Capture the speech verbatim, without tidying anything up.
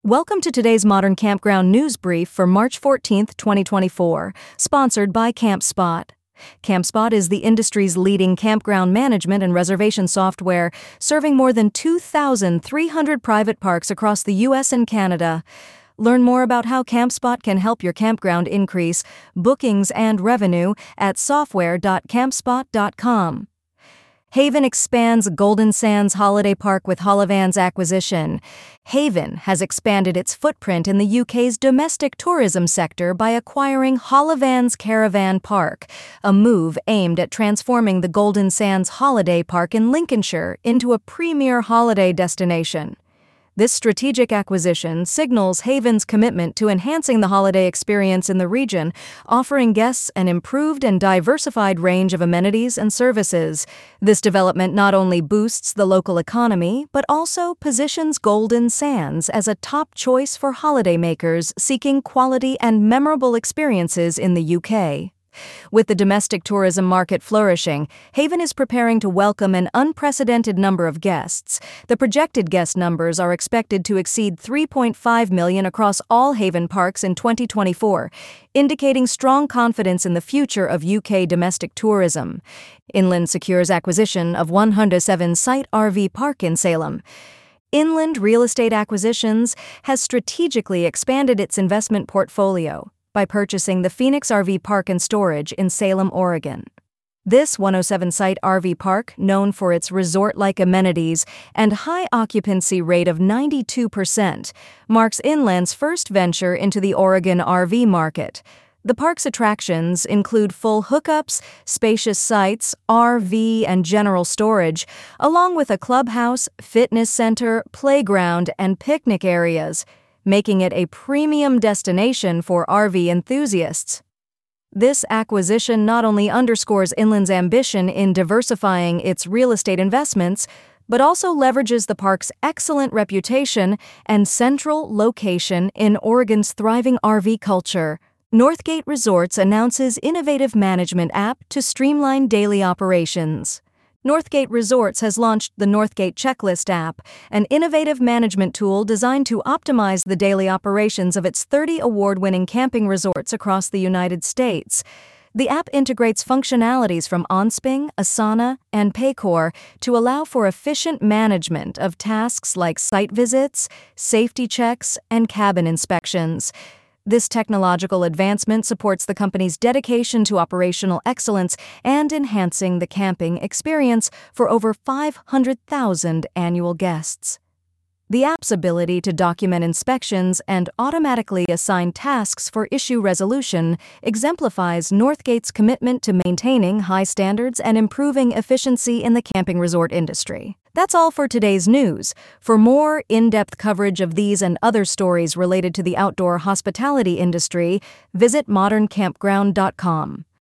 Welcome to today's Modern Campground News Brief for March fourteenth, twenty twenty-four, sponsored by CampSpot. CampSpot is the industry's leading campground management and reservation software, serving more than two thousand three hundred private parks across the U S and Canada. Learn more about how CampSpot can help your campground increase bookings and revenue at software dot campspot dot com. Haven expands Golden Sands Holiday Park with Hollivans acquisition. Haven has expanded its footprint in the U K's domestic tourism sector by acquiring Hollivans Caravan Park, a move aimed at transforming the Golden Sands Holiday Park in Lincolnshire into a premier holiday destination. This strategic acquisition signals Haven's commitment to enhancing the holiday experience in the region, offering guests an improved and diversified range of amenities and services. This development not only boosts the local economy, but also positions Golden Sands as a top choice for holidaymakers seeking quality and memorable experiences in the U K. With the domestic tourism market flourishing, Haven is preparing to welcome an unprecedented number of guests. The projected guest numbers are expected to exceed three point five million across all Haven parks in twenty twenty-four, indicating strong confidence in the future of U K domestic tourism. Inland secures acquisition of one hundred seven site R V park in Salem. Inland Real Estate Acquisitions has strategically expanded its investment portfolio by purchasing the Phoenix R V Park and Storage in Salem, Oregon. This one hundred seven site R V park, known for its resort-like amenities and high occupancy rate of ninety-two percent, marks Inland's first venture into the Oregon R V market. The park's attractions include full hookups, spacious sites, R V and general storage, along with a clubhouse, fitness center, playground, and picnic areas, making it a premium destination for R V enthusiasts. This acquisition not only underscores Inland's ambition in diversifying its real estate investments, but also leverages the park's excellent reputation and central location in Oregon's thriving R V culture. Northgate Resorts announces innovative management app to streamline daily operations. Northgate Resorts has launched the Northgate Checklist app, an innovative management tool designed to optimize the daily operations of its thirty award-winning camping resorts across the United States. The app integrates functionalities from OnSpring, Asana, and Paycor to allow for efficient management of tasks like site visits, safety checks, and cabin inspections. This technological advancement supports the company's dedication to operational excellence and enhancing the camping experience for over five hundred thousand annual guests. The app's ability to document inspections and automatically assign tasks for issue resolution exemplifies Northgate's commitment to maintaining high standards and improving efficiency in the camping resort industry. That's all for today's news. For more in-depth coverage of these and other stories related to the outdoor hospitality industry, visit modern campground dot com.